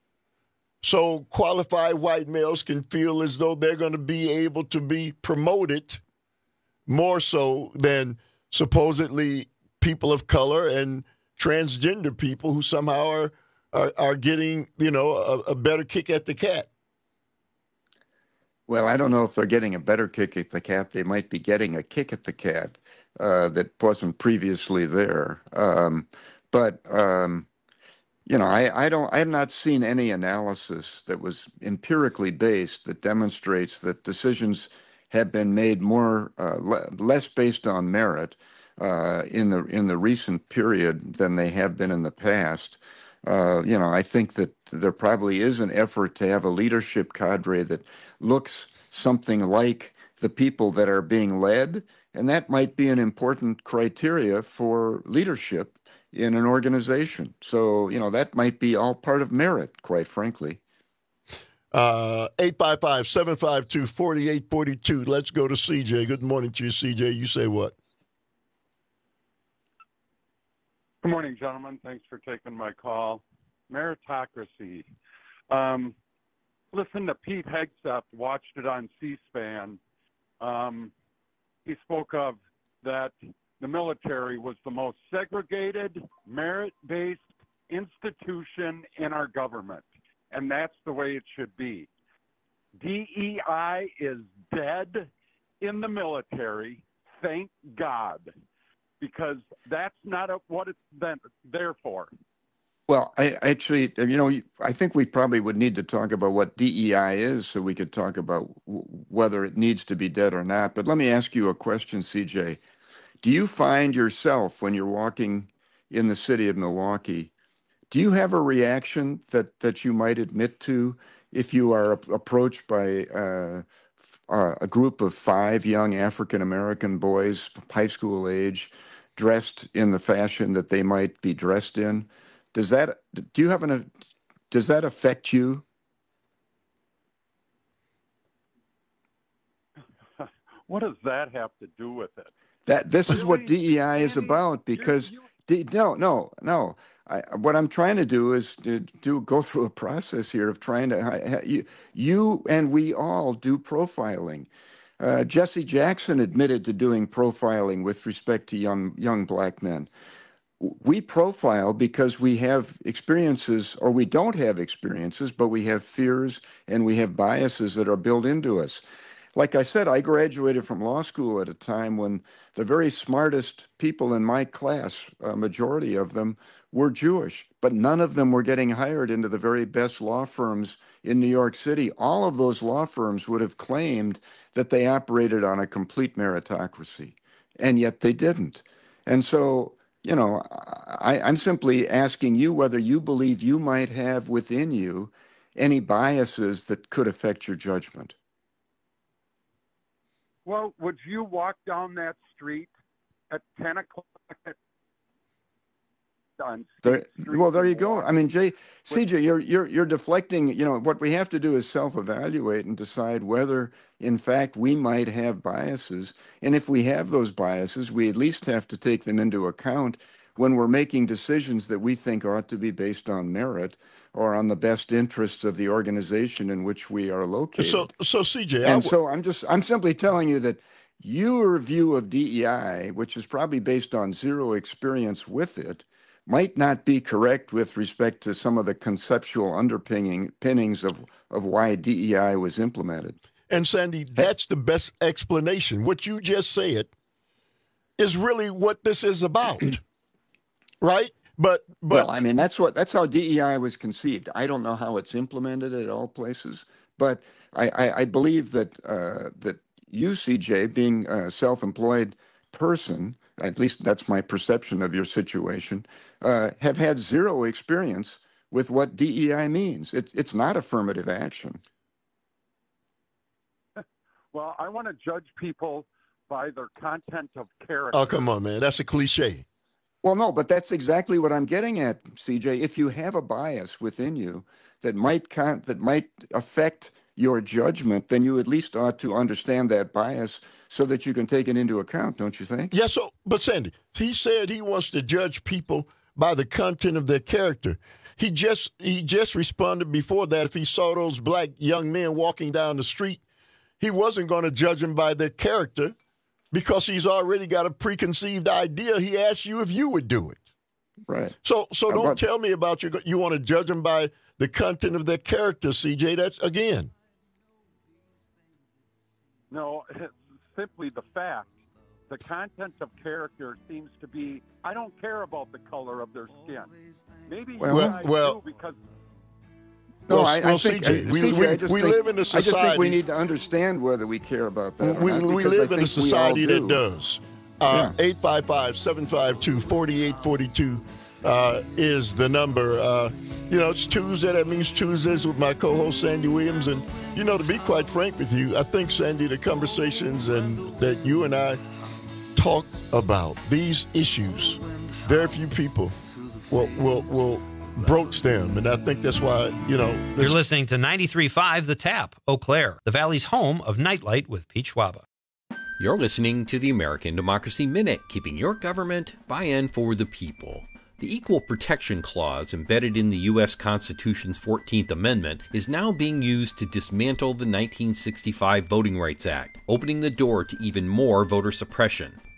so qualified white males can feel as though they're going to be able to be promoted more so than supposedly people of color and transgender people who somehow are are, are getting, you know, a, a better kick at the cat. Well, I don't know if they're getting a better kick at the cat. They might be getting a kick at the cat uh, that wasn't previously there. Um, but, um, you know, I, I don't, I have not seen any analysis that was empirically based that demonstrates that decisions have been made more, uh, le- less based on merit uh, in the in the recent period than they have been in the past. Uh, you know, I think that there probably is an effort to have a leadership cadre that looks something like the people that are being led, and that might be an important criteria for leadership in an organization. So, you know, that might be all part of merit, quite frankly. Uh, eight five five, seven five two, four eight four two. Let's go to C J. Good morning to you, C J. You say what? Good morning, gentlemen. Thanks for taking my call. Meritocracy. Um, listen to Pete Hegseth, watched it on C-SPAN. Um, he spoke of that the military was the most segregated, merit-based institution in our government, and that's the way it should be. D E I is dead in the military, thank God, because that's not a, what it's been there for. Well, I actually, you know, I think we probably would need to talk about what D E I is so we could talk about w- whether it needs to be dead or not. But let me ask you a question, C J. Do you find yourself when you're walking in the city of Milwaukee, do you have a reaction that, that you might admit to if you are a- approached by uh, uh, a group of five young African-American boys, high school age, dressed in the fashion that they might be dressed in? Does that, do you have an, does that affect you? What does that have to do with it? That this is what D E I is about, because D, no, no, no. I, what I'm trying to do is to do go through a process here of trying to I, you, you and we all do profiling. Uh, Jesse Jackson admitted to doing profiling with respect to young young black men. We profile because we have experiences, or we don't have experiences, but we have fears and we have biases that are built into us. Like I said, I graduated from law school at a time when the very smartest people in my class, a majority of them, were Jewish, but none of them were getting hired into the very best law firms in New York City. All of those law firms would have claimed that they operated on a complete meritocracy, and yet they didn't. And so, you know, I, I'm simply asking you whether you believe you might have within you any biases that could affect your judgment. Well, would you walk down that street at ten o'clock at on There, well, there you go. I mean, Jay, C J, you're you're you're deflecting. You know, what we have to do is self-evaluate and decide whether, in fact, we might have biases. And if we have those biases, we at least have to take them into account when we're making decisions that we think ought to be based on merit or on the best interests of the organization in which we are located. So, so C J, and so I'm just I'm simply telling you that your view of D E I, which is probably based on zero experience with it, might not be correct with respect to some of the conceptual underpinning pinnings of, of why D E I was implemented. And Sandy, that's the best explanation. What you just said is really what this is about, right? But, but well, I mean, that's what that's how D E I was conceived. I don't know how it's implemented at all places, but I, I, I believe that uh, that you, C J, being a self-employed person, at least that's my perception of your situation, uh, have had zero experience with what D E I means. It's it's not affirmative action. Well, I want to judge people by their content of character. Oh, come on, man. That's a cliche. Well, no, but that's exactly what I'm getting at, C J. If you have a bias within you that might con- that might affect your judgment, then you at least ought to understand that bias so that you can take it into account, don't you think? Yeah, so, but Sandy, he said he wants to judge people by the content of their character. He just he just responded before that if he saw those black young men walking down the street, he wasn't going to judge them by their character because he's already got a preconceived idea. He asked you if you would do it. Right. So so don't about- tell me about your, you want to judge them by the content of their character, C J. That's, again. No, it's simply the fact. The content of character seems to be, I don't care about the color of their skin. Maybe Well, you guys well- do because No, Well, I, I well, think, C J, uh, we- C J, we- I just we think- live in a I just think we society- need to understand whether we care about that. or We, not, we because I live in a think we all society that do. does. Uh, eight five five, seven five two, four eight four two uh, is the number. Uh, you know, it's Tuesday. That means Tuesdays with my co-host, Sandy Williams. And, you know, to be quite frank with you, I think, Sandy, the conversations and that you and I talk about, these issues, very few people will, will, will broach them. And I think that's why, you know. You're listening to ninety-three point five The Tap, Eau Claire, the Valley's home of Nightlight with Pete Schwaba. You're listening to the American Democracy Minute, keeping your government by and for the people. The Equal Protection Clause embedded in the U S Constitution's fourteenth Amendment is now being used to dismantle the nineteen sixty-five Voting Rights Act, opening the door to even more voter suppression.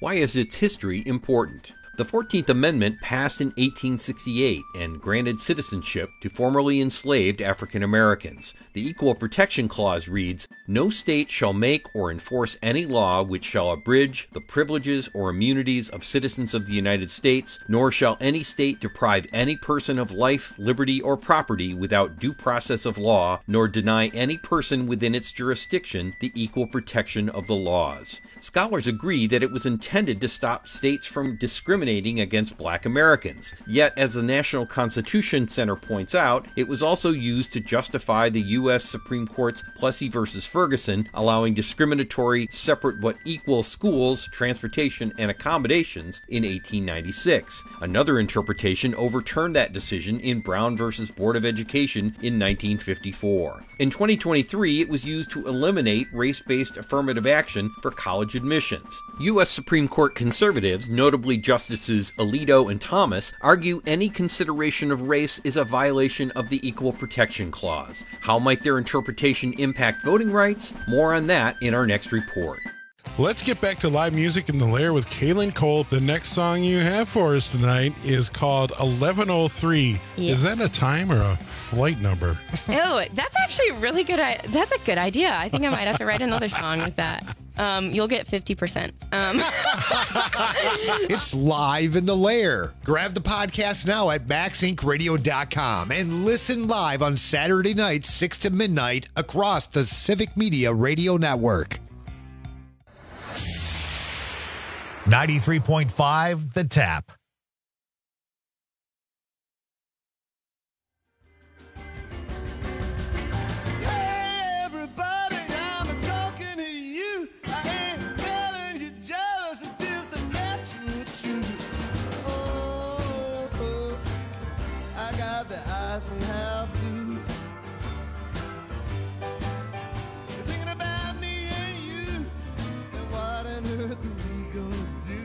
Why is its history important? The fourteenth Amendment passed in eighteen sixty-eight and granted citizenship to formerly enslaved African Americans. The Equal Protection Clause reads, "No state shall make or enforce any law which shall abridge the privileges or immunities of citizens of the United States, nor shall any state deprive any person of life, liberty, or property without due process of law, nor deny any person within its jurisdiction the equal protection of the laws." Scholars agree that it was intended to stop states from discriminating against black Americans. Yet, as the National Constitution Center points out, it was also used to justify the U S Supreme Court's Plessy versus Ferguson, allowing discriminatory, separate but equal schools, transportation, and accommodations in eighteen ninety-six. Another interpretation overturned that decision in Brown versus Board of Education in nineteen fifty-four. In twenty twenty-three, it was used to eliminate race-based affirmative action for college admissions. U S Supreme Court conservatives, notably Justices Alito and Thomas, argue any consideration of race is a violation of the Equal Protection Clause. How might their interpretation impact voting rights? More on that in our next report. Let's get back to live music in the Lair with Kaylin Cole. The next song you have for us tonight is called eleven oh three. Yes. Is that a time or a flight number? Oh, that's actually really good. I- that's a good idea. I think I might have to write another song with that. Um, you'll get fifty percent. Um. It's live in the Lair. Grab the podcast now at max inc radio dot com and listen live on Saturday nights, six to midnight, across the Civic Media Radio Network. ninety-three point five The Tap. And have blues. You're thinking about me and you, and what on earth are we gonna do?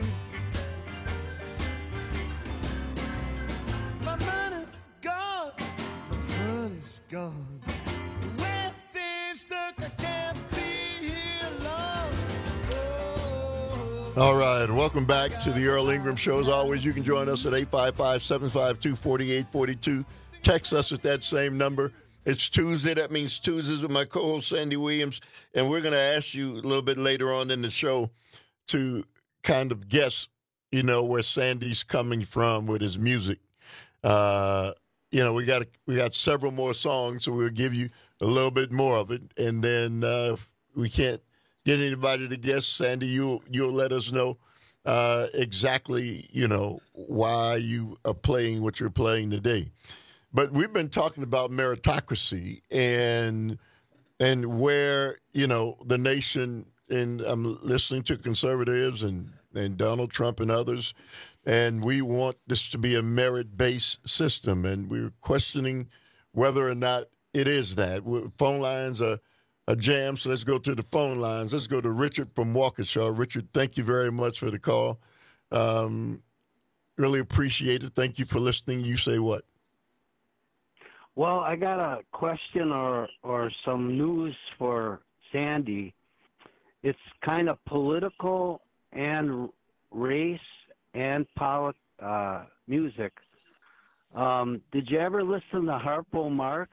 My money's gone, my fun is gone. Where things look, I can't be here long. Oh. All right, welcome back to the Earl Ingram Show. As always, you can join us at eight five five, seven five two, four eight four two. Text us at that same number. It's Tuesday. That means Tuesdays with my co-host, Sandy Williams. And we're going to ask you a little bit later on in the show to kind of guess, you know, where Sandy's coming from with his music. Uh, you know, we got we got several more songs, so we'll give you a little bit more of it. And then uh, if we can't get anybody to guess, Sandy, you'll, you'll let us know uh, exactly, you know, why you are playing what you're playing today. But we've been talking about meritocracy and and where, you know, the nation, and I'm listening to conservatives and, and Donald Trump and others, and we want this to be a merit-based system, and we're questioning whether or not it is that. Phone lines are a jam, so let's go to the phone lines. Let's go to Richard from Waukesha. Richard, thank you very much for the call. Um, really appreciate it. Thank you for listening. You say what? Well, I got a question or, or some news for Sandy. It's kind of political and race and polit, uh, music. Um, did you ever listen to Harpo Marx?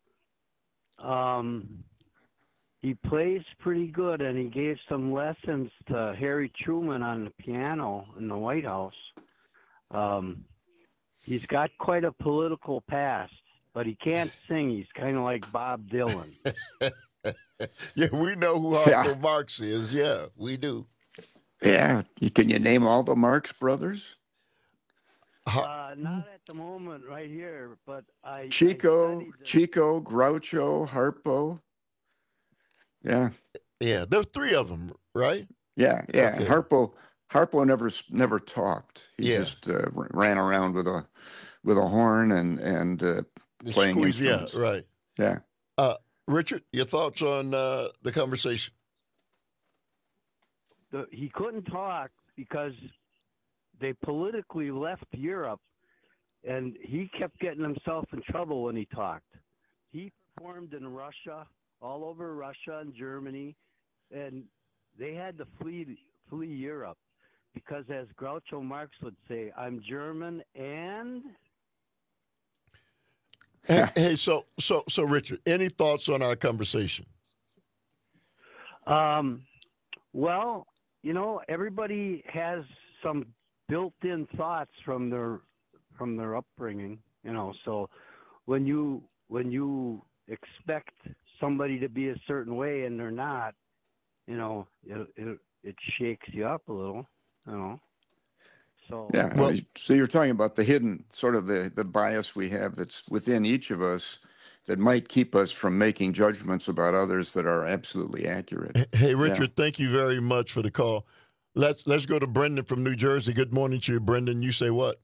Um, he plays pretty good, and he gave some lessons to Harry Truman on the piano in the White House. Um, he's got quite a political past. But he can't sing. He's kind of like Bob Dylan. Yeah, we know who Harpo yeah. Marx is. Yeah, we do. Yeah. Can you name all the Marx brothers? Uh, not at the moment right here, but I... Chico, I Chico, Groucho, Harpo. Yeah. Yeah, there's three of them, right? Yeah, yeah. Okay. Harpo Harpo never never talked. He yeah. just uh, ran around with a with a horn and, and uh, playing Squeeze, instruments. Yeah, right. Yeah. Uh, Richard, your thoughts on uh, the conversation? The, he couldn't talk because they politically left Europe, and he kept getting himself in trouble when he talked. He performed in Russia, all over Russia and Germany, and they had to flee flee Europe. Because as Groucho Marx would say, I'm German and... Hey, hey, so so so Richard, any thoughts on our conversation? Um, well, you know, everybody has some built-in thoughts from their from their upbringing, you know. So when you when you expect somebody to be a certain way and they're not, you know, it it, it shakes you up a little, you know. So yeah, well, so you're talking about the hidden sort of the, the bias we have that's within each of us that might keep us from making judgments about others that are absolutely accurate. Hey, Richard, yeah. Thank you very much for the call. Let's let's go to Brendan from New Jersey. Good morning to you, Brendan. You say what?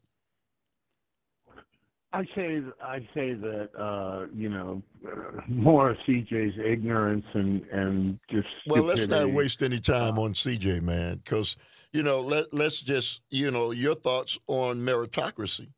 I say I say that uh, you know more of C J's ignorance and and just well, let's not stupidity. waste any time on C J, man, because you know let let's just you know your thoughts on meritocracy.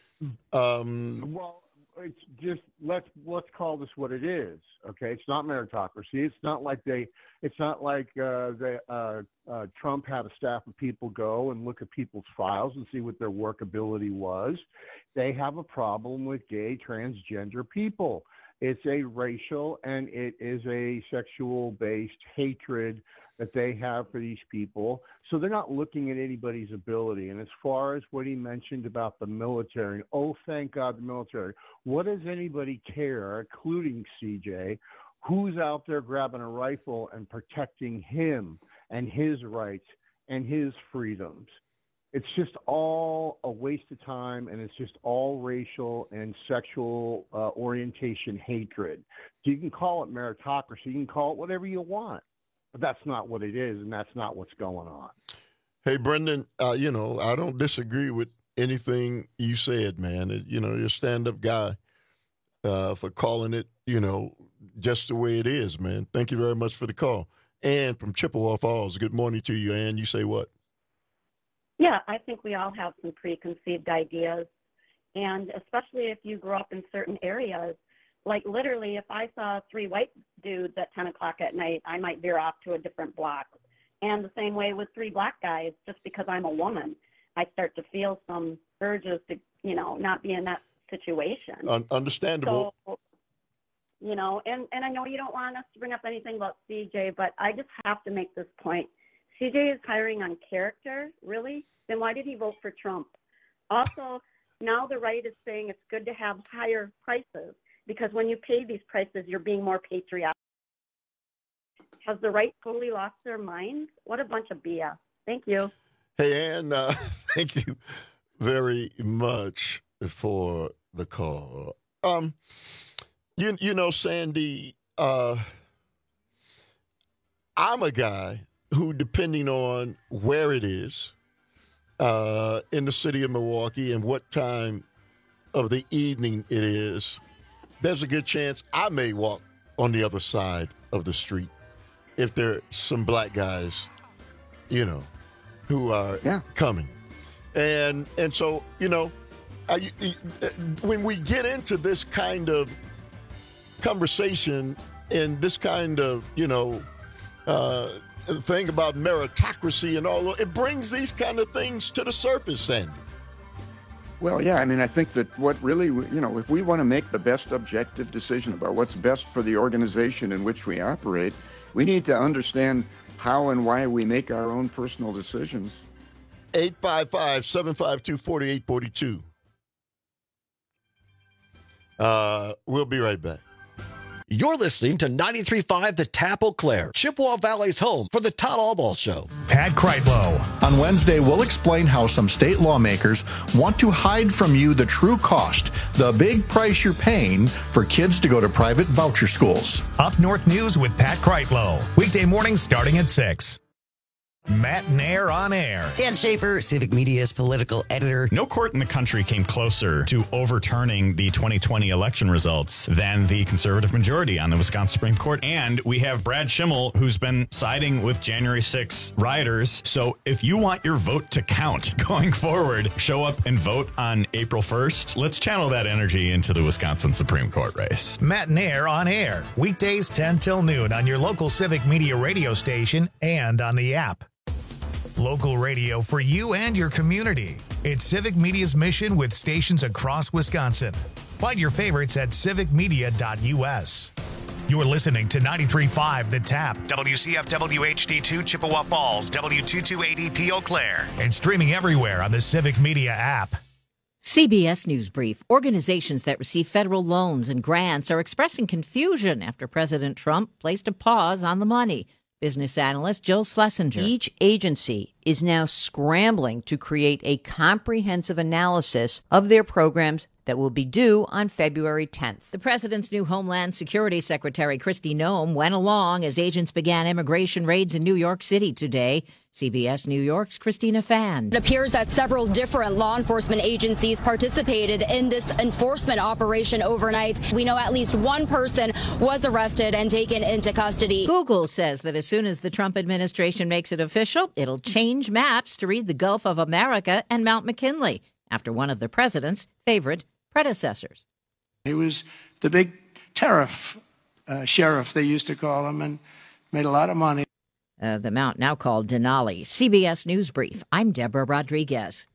Um, well, it's just let's let's call this what it is. Okay, it's not meritocracy. It's not like they. It's not like uh, they, uh, uh, Trump had a staff of people go and look at people's files and see what their workability was. They have a problem with gay, transgender people. It's a racial and it is a sexual-based hatred that they have for these people. So they're not looking at anybody's ability. And as far as what he mentioned about the military, oh, thank God the military. What does anybody care, including C J, who's out there grabbing a rifle and protecting him and his rights and his freedoms? It's just all a waste of time, and it's just all racial and sexual uh, orientation hatred. So you can call it meritocracy. You can call it whatever you want, but that's not what it is, and that's not what's going on. Hey, Brendan, uh, you know, I don't disagree with anything you said, man. It, you know, you're a stand-up guy uh, for calling it, you know, just the way it is, man. Thank you very much for the call. Ann from Chippewa Falls, good morning to you, Ann. You say what? Yeah, I think we all have some preconceived ideas, and especially if you grew up in certain areas. Like literally, if I saw three white dudes at ten o'clock at night, I might veer off to a different block. And the same way with three black guys, just because I'm a woman, I start to feel some urges to, you know, not be in that situation. Un- understandable. So, you know, and, and I know you don't want us to bring up anything about C J, but I just have to make this point. C J is hiring on character, really? Then why did he vote for Trump? Also, now the right is saying it's good to have higher prices because when you pay these prices, you're being more patriotic. Has the right totally lost their minds? What a bunch of B S. Thank you. Hey, Ann, uh, thank you very much for the call. Um, you, you know, Sandy, uh, I'm a guy who, depending on where it is uh, in the city of Milwaukee and what time of the evening it is, there's a good chance I may walk on the other side of the street if there are some black guys, you know, who are yeah. coming. And and so, you know, I, when we get into this kind of conversation and this kind of, you know, uh, thing about meritocracy and all, it brings these kind of things to the surface, Sandy. Well, yeah, I mean, I think that what really, you know, if we want to make the best objective decision about what's best for the organization in which we operate, we need to understand how and why we make our own personal decisions. eight five five, seven five two, four eight four two. Uh, we'll be right back. You're listening to ninety-three point five The Tap Eau Claire, Chippewa Valley's home for the Todd Allball Show. Pat Kreitlow. On Wednesday, we'll explain how some state lawmakers want to hide from you the true cost, the big price you're paying for kids to go to private voucher schools. Up North News with Pat Kreitlow. Weekday mornings starting at six. Matt Nair on air. Dan Schaefer, Civic Media's political editor. No court in the country came closer to overturning the twenty twenty election results than the conservative majority on the Wisconsin Supreme Court. And we have Brad Schimmel, who's been siding with January sixth rioters. So if you want your vote to count going forward, show up and vote on April first. Let's channel that energy into the Wisconsin Supreme Court race. Matt Nair on air. Weekdays ten till noon on your local Civic Media radio station and on the app. Local radio for you and your community. It's Civic Media's mission with stations across Wisconsin. Find your favorites at civic media dot u s. You're listening to ninety-three point five The Tap, W C F W H D two Chippewa Falls, W two two eight E P Eau Claire, and streaming everywhere on the Civic Media app. C B S News Brief. Organizations that receive federal loans and grants are expressing confusion after President Trump placed a pause on the money. Business analyst Jill Schlesinger. Each agency is now scrambling to create a comprehensive analysis of their programs that will be due on February tenth. The president's new Homeland Security Secretary, Kristi Noem, went along as agents began immigration raids in New York City today. C B S New York's Christina Fan. It appears that several different law enforcement agencies participated in this enforcement operation overnight. We know at least one person was arrested and taken into custody. Google says that as soon as the Trump administration makes it official, it'll change maps to read the Gulf of America and Mount McKinley, after one of the president's favorite predecessors. He was the big tariff uh, sheriff, they used to call him, and made a lot of money. Uh, the mount now called Denali. C B S News Brief. I'm Deborah Rodriguez.